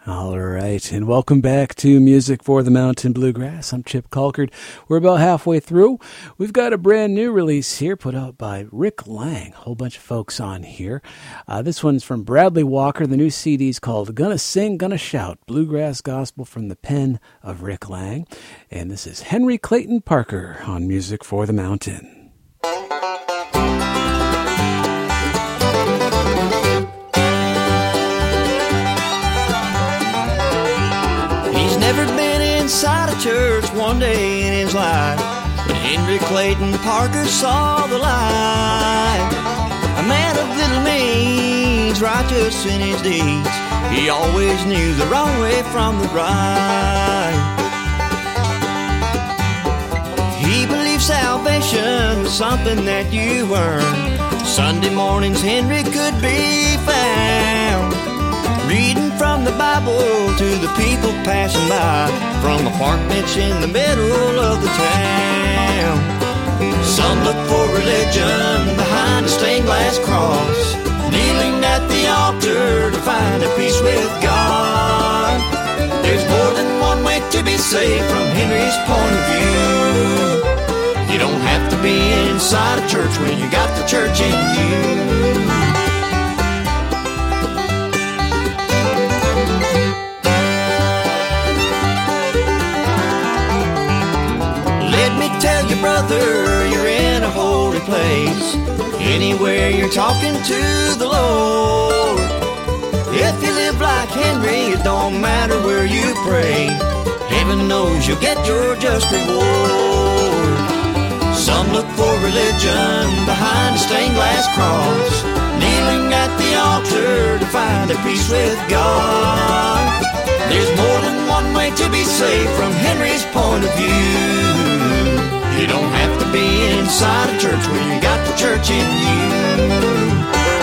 All right, and welcome back to Music for the Mountain Bluegrass. I'm Chip Colkard. We're about halfway through. We've got a brand new release here put out by Rick Lang. A whole bunch of folks on here. This one's from Bradley Walker. The new CD's called Gonna Sing, Gonna Shout, Bluegrass Gospel from the pen of Rick Lang. And this is Henry Clayton Parker on Music for the Mountain. Never been inside a church one day in his life, but Henry Clayton Parker saw the light. A man of little means, righteous in his deeds, he always knew the wrong way from the right. He believed salvation was something that you earned. Sunday mornings Henry could be found reading from the Bible to the people passing by, from a park bench in the middle of the town. Some look for religion behind a stained glass cross, kneeling at the altar to find a peace with God. There's more than one way to be saved from Henry's point of view. You don't have to be inside a church when you got the church in you. Tell your brother you're in a holy place, anywhere you're talking to the Lord. If you live like Henry, it don't matter where you pray, heaven knows you'll get your just reward. Some look for religion behind a stained glass cross, kneeling at the altar to find a peace with God. There's more than one way to be saved from Henry's point of view. You don't have to be inside a church when you got the church in you.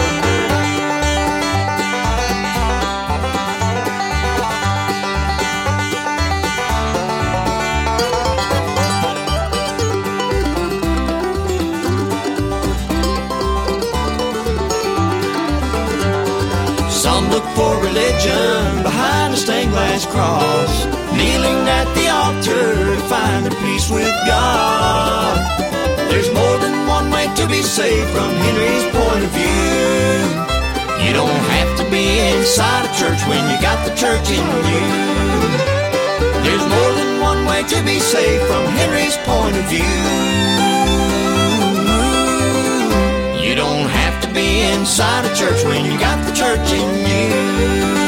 Some look for religion behind a stained glass cross, kneeling at the altar to find a peace with God. There's more than one way to be saved from Henry's point of view. You don't have to be inside a church when you got the church in you. There's more than one way to be saved from Henry's point of view. You don't have to be inside a church when you got the church in you.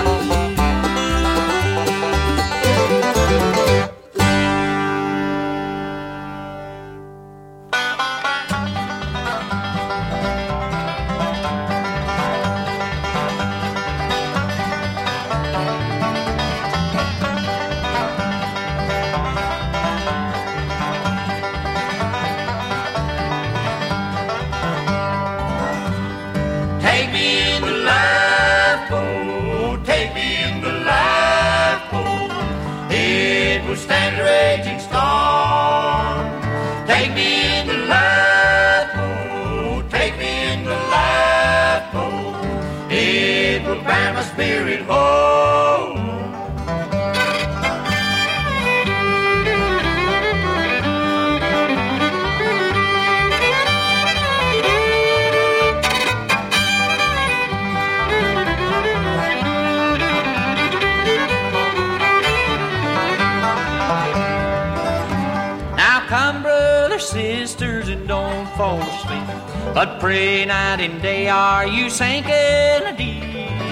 Spirit home. Now come, brothers, sisters, and don't fall asleep, but pray night and day. Are you sinking a deep?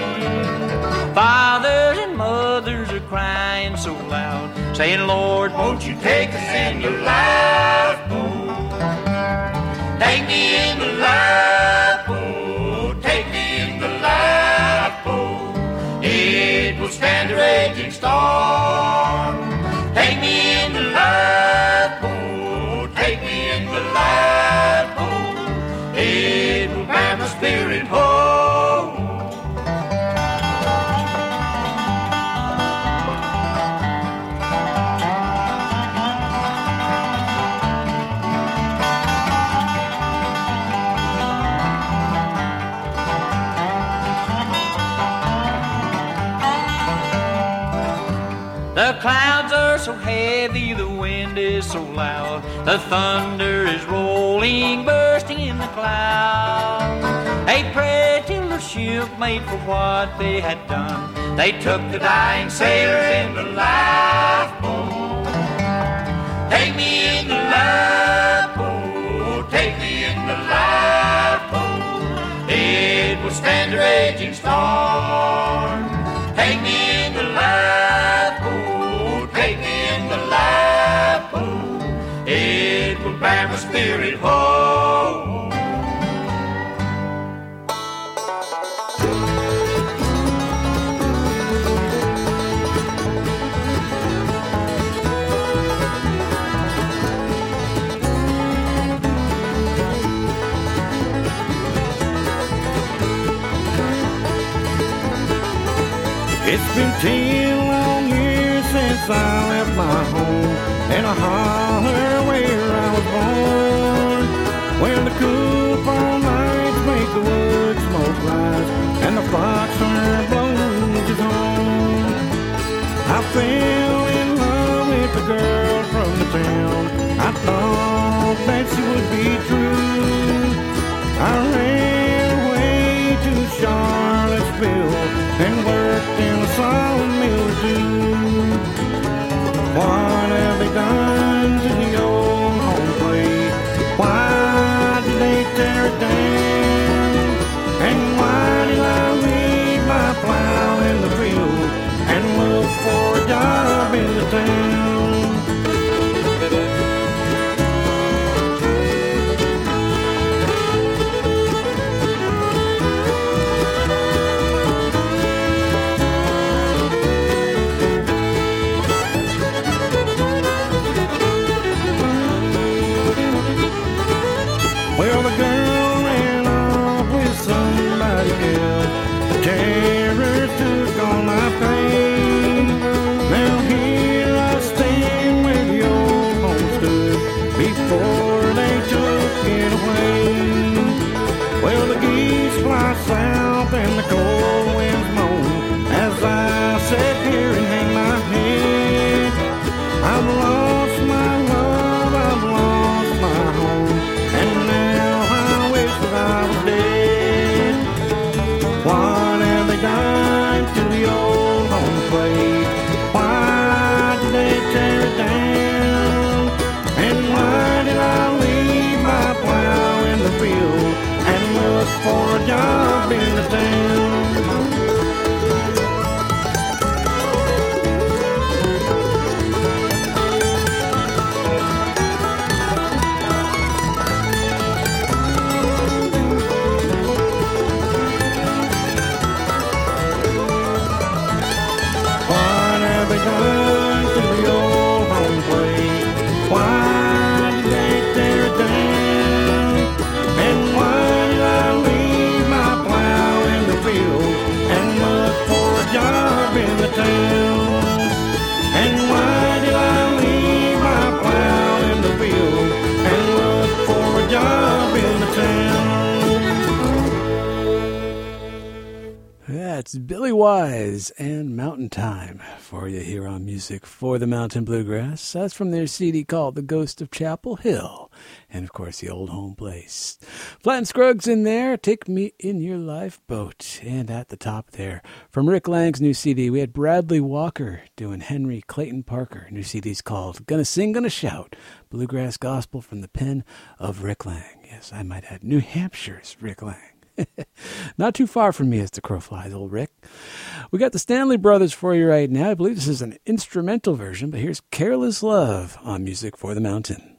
Fathers and mothers are crying so loud, saying, Lord, won't you take us in your lifeboat? Take me in the lifeboat, take me in the lifeboat. It will stand a raging storm. Take me in the lifeboat, take me in the lifeboat. It will bear my spirit home. The clouds are so heavy, the wind is so loud, the thunder is rolling, bursting in the clouds. They prayed till the ship made for what they had done. They took the dying sailors in the lifeboat. Take me in the lifeboat, take me in the lifeboat. It will stand a raging storm. Take me in the lifeboat, take me in the lifeboat. It will bear my spirit home. It's been 10 long years since I left my home in a holler where I was born, where the cool fall nights make the wood smoke rise and the foxhorn blows his horn. I fell in love with a girl from the town. I thought that she would be true. I ran away to Charlottesville and worked in a sawmill too. What have they done to the old home plate? Why did they tear it down? And why did I leave my plow in the field and look for a job in the town? Well, the girl ran off with somebody else. The terror took all my pain. Now here I stand where the old home stood before they took it away. Well, the geese fly south and the cold winds moan as I sit here and hang my head. I've lost my love, I've lost my home, and now I wish that I was dead. What have they done to the old home plate? Why did they tear it down? And why did I leave my plow in the field and look for a job in the town? What have they done to the old home plate? Why did they tear it down? And why did I leave my plow in the field and look for a job in the town? And why did I leave my plow in the field and look for a job in the town? That's Billy Wise and Mountain Time for you here on Music for the Mountain Bluegrass. That's from their CD called The Ghost of Chapel Hill. And, of course, the old home place. Flat and Scruggs in there, Take Me in Your Lifeboat. And at the top there, from Rick Lang's new CD, we had Bradley Walker doing Henry Clayton Parker. New CD's called Gonna Sing, Gonna Shout. Bluegrass Gospel from the pen of Rick Lang. Yes, I might add New Hampshire's Rick Lang. Not too far from me as the crow flies, old Rick. We got the Stanley Brothers for you right now. I believe this is an instrumental version, but here's Careless Love on Music for the Mountain.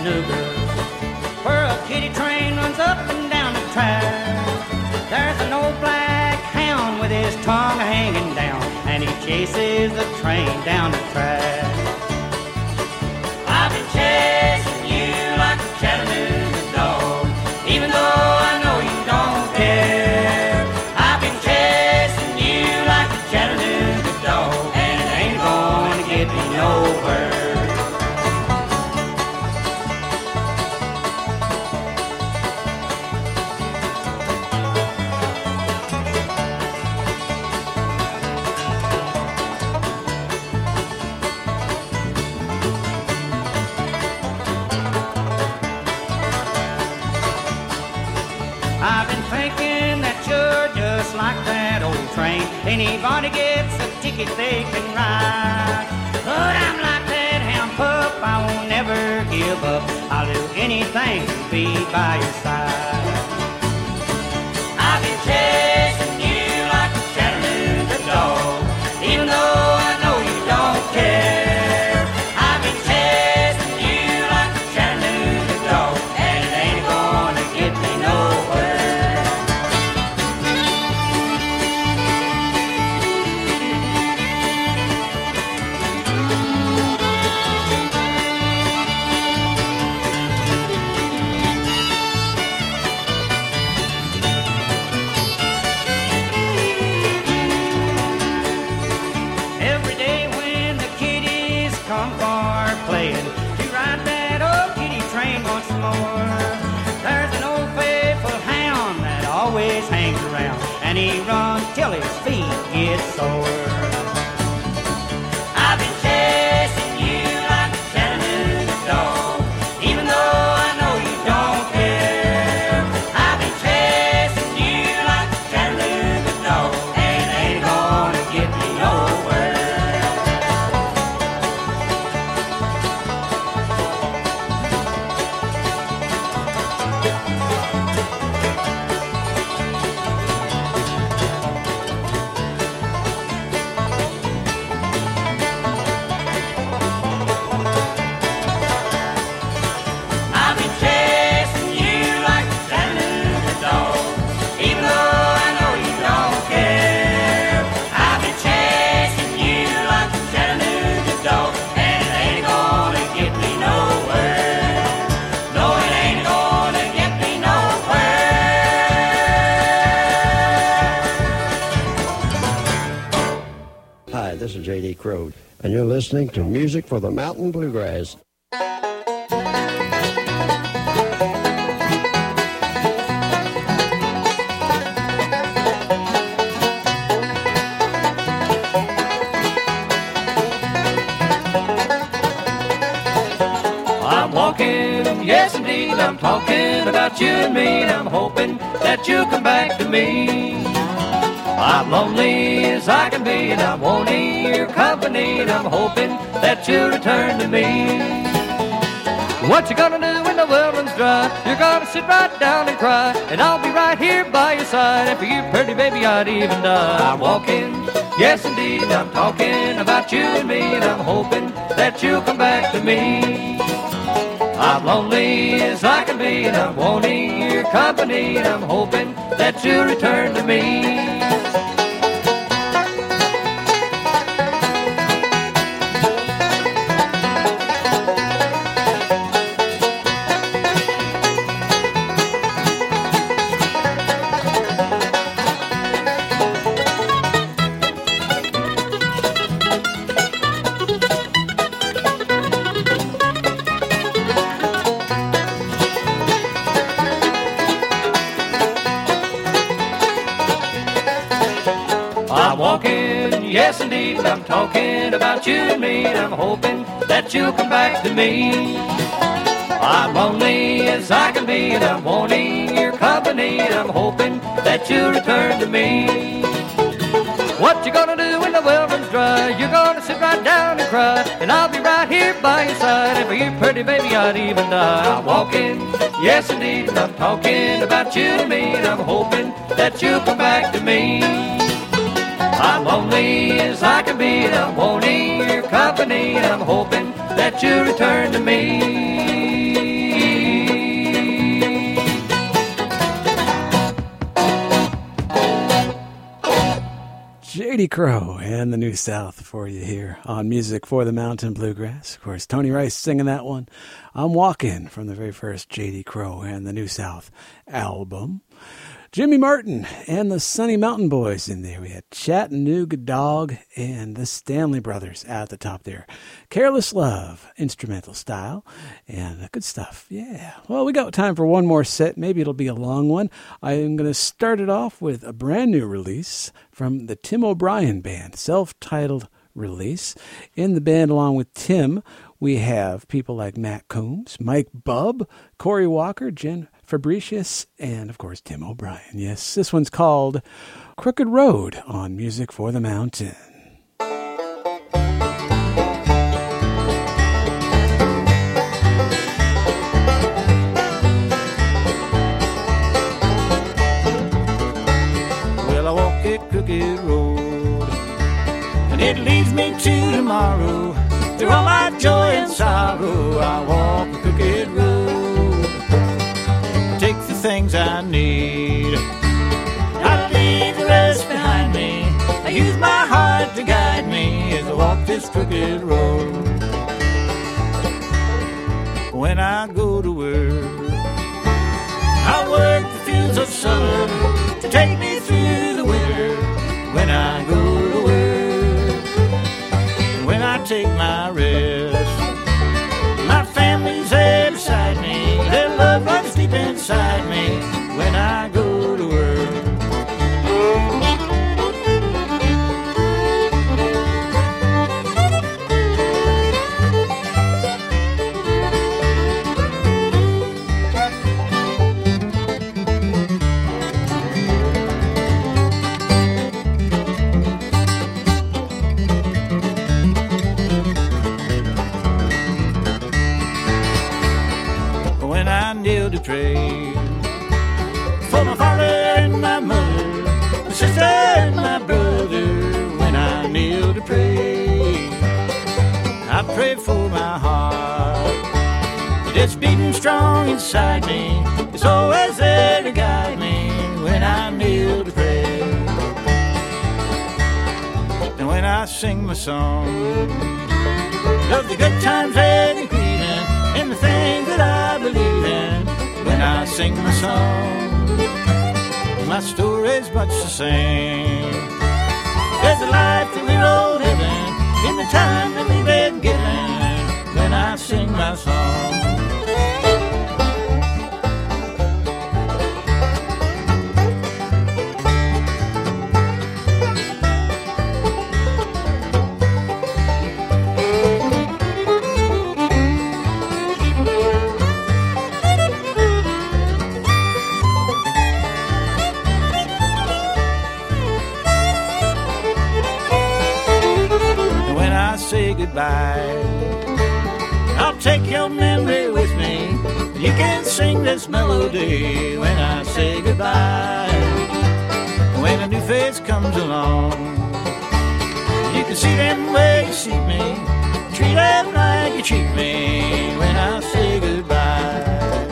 Chattanooga, where a kitty train runs up and down the track. There's an old black hound with his tongue hanging down, and he chases the train down the track. I've been chasing you like a Chattanooga dog, even though I know you don't care. I've been chasing you like a Chattanooga dog, and it ain't gonna get me nowhere. I've been thinking that you're just like that old train. Anybody gets a ticket they can ride. But I'm like that hound pup, I won't never give up. I'll do anything to be by your side. I've been chasing you like a Chattanooga dog, even though I know you don't care. I've been chasing you like a Chattanooga dog, and it ain't gonna get me nowhere. Every day when the kiddies come for playing, to ride that old kitty train once more. There's an old faithful hound that always hangs around, and he runs till his feet get sore. I've been chasing you like a Chattanooga dog, even though I know you don't care. I've been chasing you like a Chattanooga dog, and it ain't gonna get me nowhere. I've been chasing you like a Chattanooga dog, even though I know you don't care. I've been chasing you like a Chattanooga dog, and it ain't gonna get me nowhere. No, it ain't gonna get me nowhere. Hi, this is J.D. Crowe, and you're listening to Music for the Mountain Bluegrass. I'm walking, yes indeed, I'm talking about you and me, and I'm hoping that you'll come back to me. I'm lonely as I can be, and I'm wanting your company, and I'm hoping that you'll return to me. What you gonna do when the well runs dry? You're gonna sit right down and cry, and I'll be right here by your side, and for you, pretty baby, I'd even die. I'm walking, yes indeed, I'm talking about you and me, and I'm hoping that you'll come back to me. I'm lonely as I can be, and I'm wanting your company, and I'm hoping that you'll return to me. I'm walking, yes indeed, I'm talking about you and me, and I'm hoping that you'll come back to me. I'm lonely as I can be, and I'm wanting your company, and I'm hoping that you'll return to me. What you gonna do when the well runs dry? You're gonna sit right down and cry, and I'll be right here by your side, and for you, pretty baby, I'd even die. I'm walking, yes indeed, and I'm talking about you and me, and I'm hoping that you'll come back to me. I'm lonely as I can be, and I'm wanting your company, and I'm hoping that you'll return to me. J.D. Crowe and the New South for you here on Music for the Mountain Bluegrass. Of course, Tony Rice singing that one. I'm Walking from the very first J.D. Crowe and the New South album. Jimmy Martin and the Sunny Mountain Boys in there. We had Chattanooga Dog and the Stanley Brothers at the top there. Careless Love, instrumental style, and good stuff. Yeah. Well, we got time for one more set. Maybe it'll be a long one. I am going to start it off with a brand new release from the Tim O'Brien Band, self-titled release. In the band, along with Tim, we have people like Matt Combs, Mike Bubb, Corey Walker, Jen Fabricius, and, of course, Tim O'Brien. Yes, this one's called Crooked Road on Music for the Mountain. Well, I walk a crooked road, and it leads me to tomorrow. Through all my joy and sorrow, I walk a crooked road. Take the things I need, I leave the rest behind me. I use my heart to guide me as I walk this crooked road. When I go to work, I work the fields of summer to take me through the winter. When I go to work, and when I take my rest, my family's there beside me. Their love runs deep inside me when I go to work. When I kneel to pray for my father and my mother, my sister and my brother. When I kneel to pray, I pray for my heart. It's beating strong inside me. It's always there to guide me when I kneel to pray. And when I sing my song of the good times and the grieving and the things that I believe in, when I sing my song, my story's much the same. There's a life that we're all living in the time that we've been given when I sing my song. Say goodbye, I'll take your memory with me. You can sing this melody when I say goodbye. When a new face comes along, you can see them where you see me. Treat them like you treat me when I say goodbye.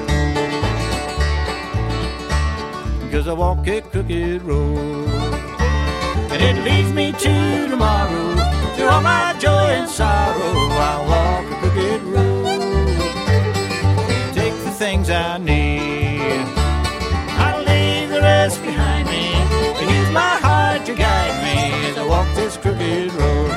'Cause I walk a crooked road, and it leads me to tomorrow. Through all my joy and sorrow, I walk a crooked road. Take the things I need, I'll leave the rest behind me. I use my heart to guide me as I walk this crooked road.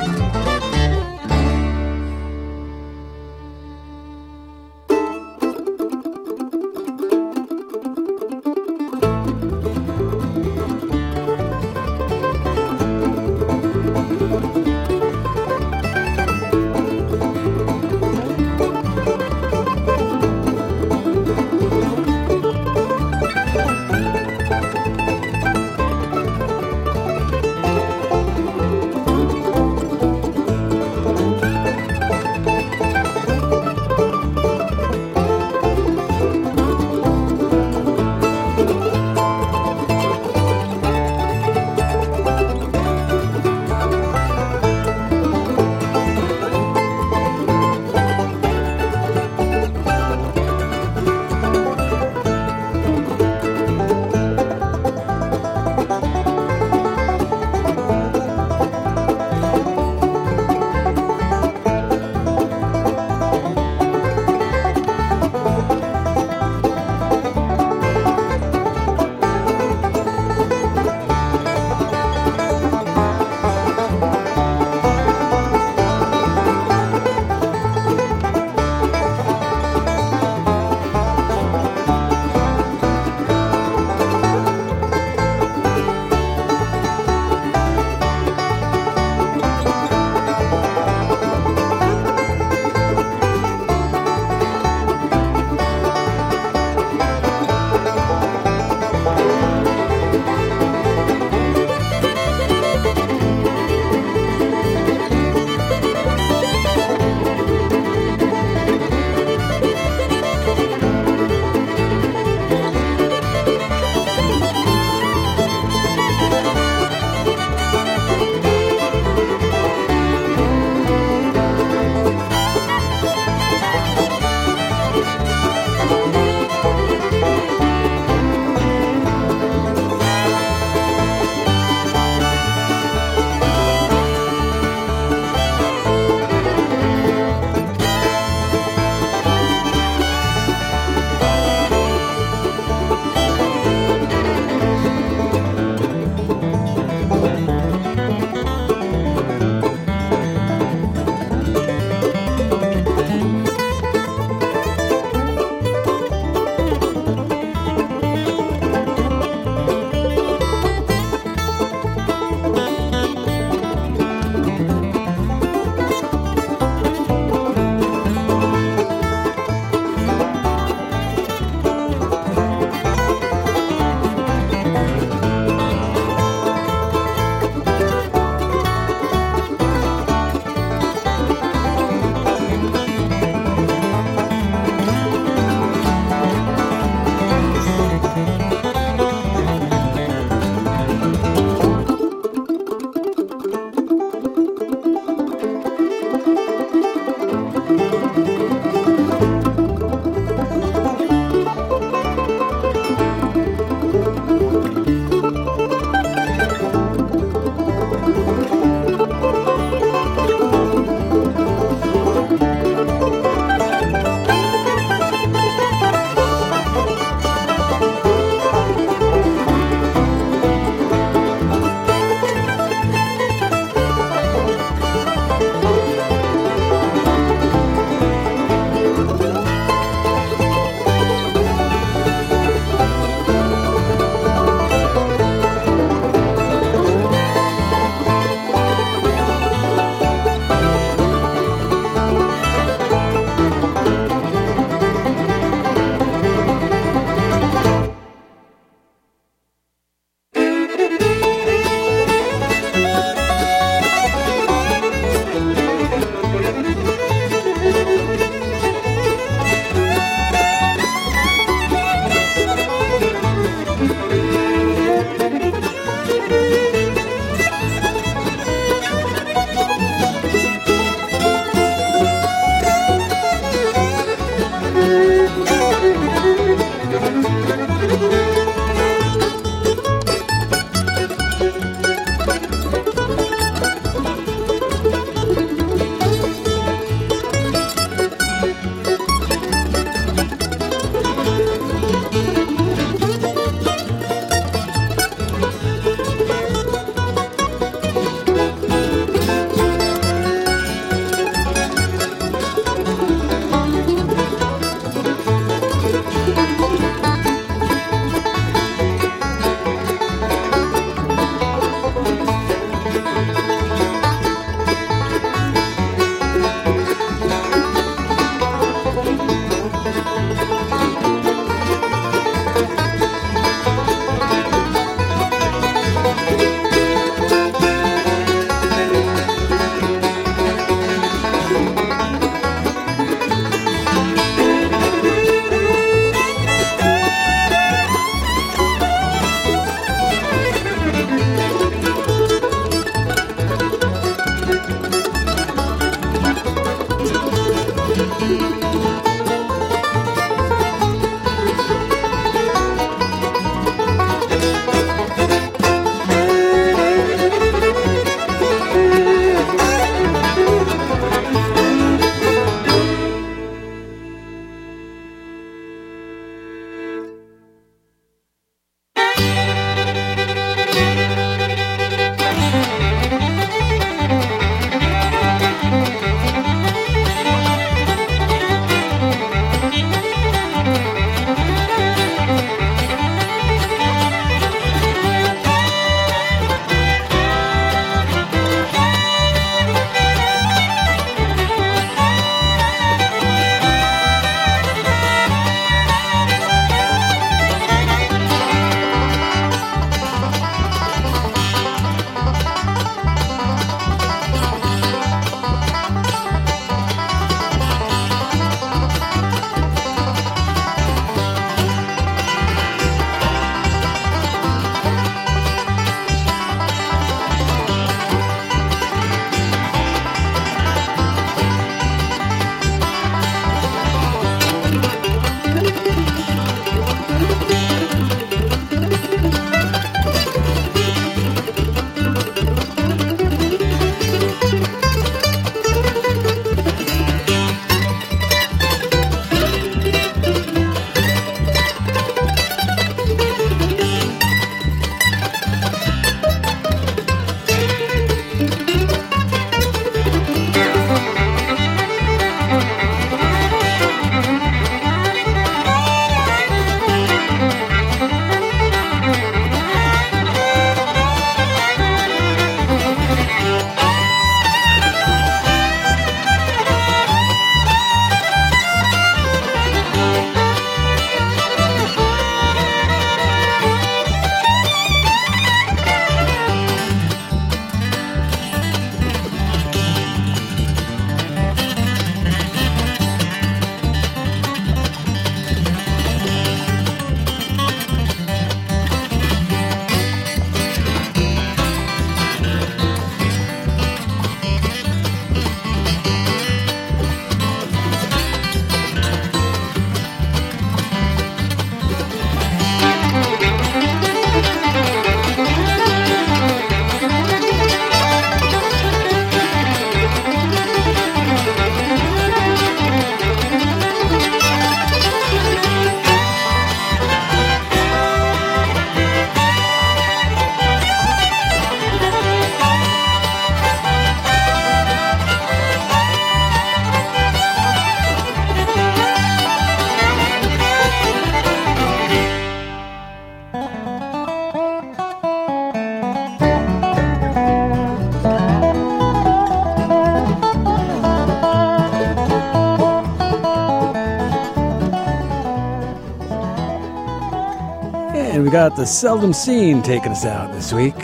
And we got the Seldom Seen taking us out this week.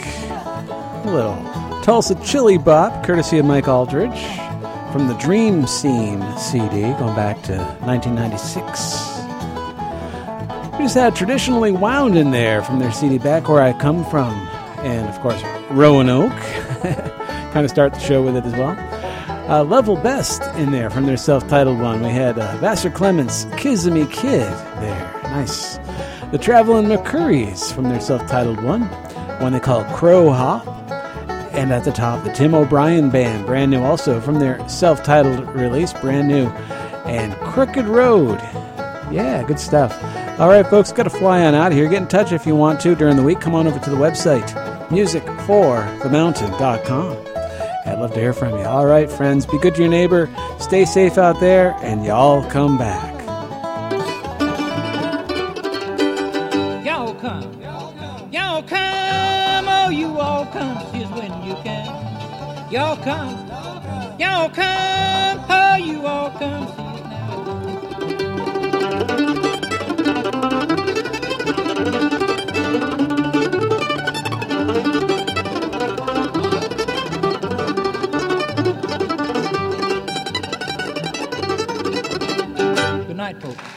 A little Tulsa Chili Bop, courtesy of Mike Aldridge, from the Dream Scene CD, going back to 1996. We just had Traditionally Wound in there from their CD Back Where I Come From. And, of course, Roanoke. Kind of start the show with it as well. Level Best in there from their self-titled one. We had Vassar Clements' Kissimmee Kid there. Nice. The Travelin' McCurries from their self-titled one they call Crow Hop. And at the top, the Tim O'Brien Band, brand new also from their self-titled release, brand new. And Crooked Road. Yeah, good stuff. All right, folks, got to fly on out of here. Get in touch if you want to during the week. Come on over to the website, musicforthemountain.com. I'd love to hear from you. All right, friends, be good to your neighbor. Stay safe out there, and y'all come back. come. Y'all come, oh, you all come, here's when you can. Y'all come, oh, you all come, see it now. Good night, folks.